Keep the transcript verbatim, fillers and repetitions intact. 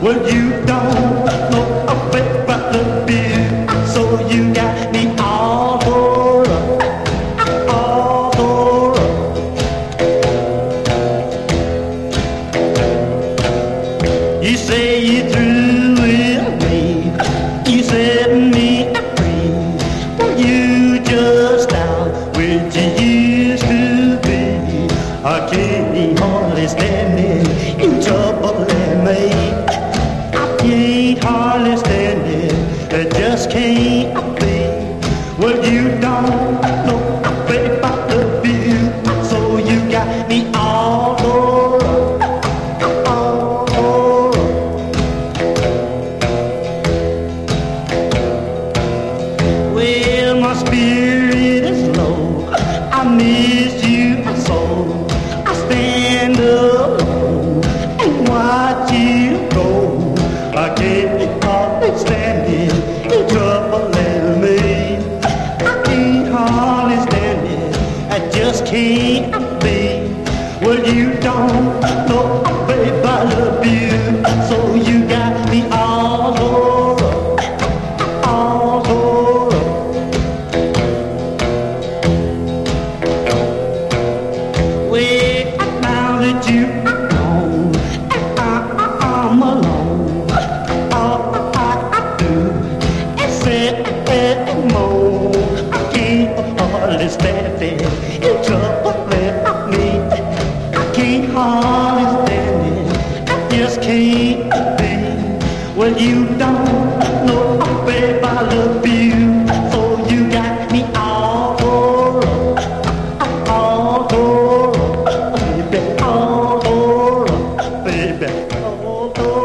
Well, you don't know a bit about the beer, so you got me all tore up, all tore up. You say you through with me, you set me free. Well, you just out where you used to be. I can't hardly stand it, in trouble and me. I can't hardly stand it, I just can't be. Well, you don't know a bit about the view, so you got me all tore up, all tore up. Well, my spirit is low, I miss you so. I stand alone and watch you go. I can't hardly stand it, in trouble and me. I can't hardly stand it, I just can't be. Well, you don't know, babe, I love you, so you got me all tore up, all tore up. Well, now that you are gone and I, I, I'm alone, all I, I do is sit and moan. I can't hardly stand it, in trouble with me. I can't hardly stand it, I just can't be. Well, you don't know, babe, I love you, so you got me all tore up, all tore up, baby, all tore up, baby, all tore up.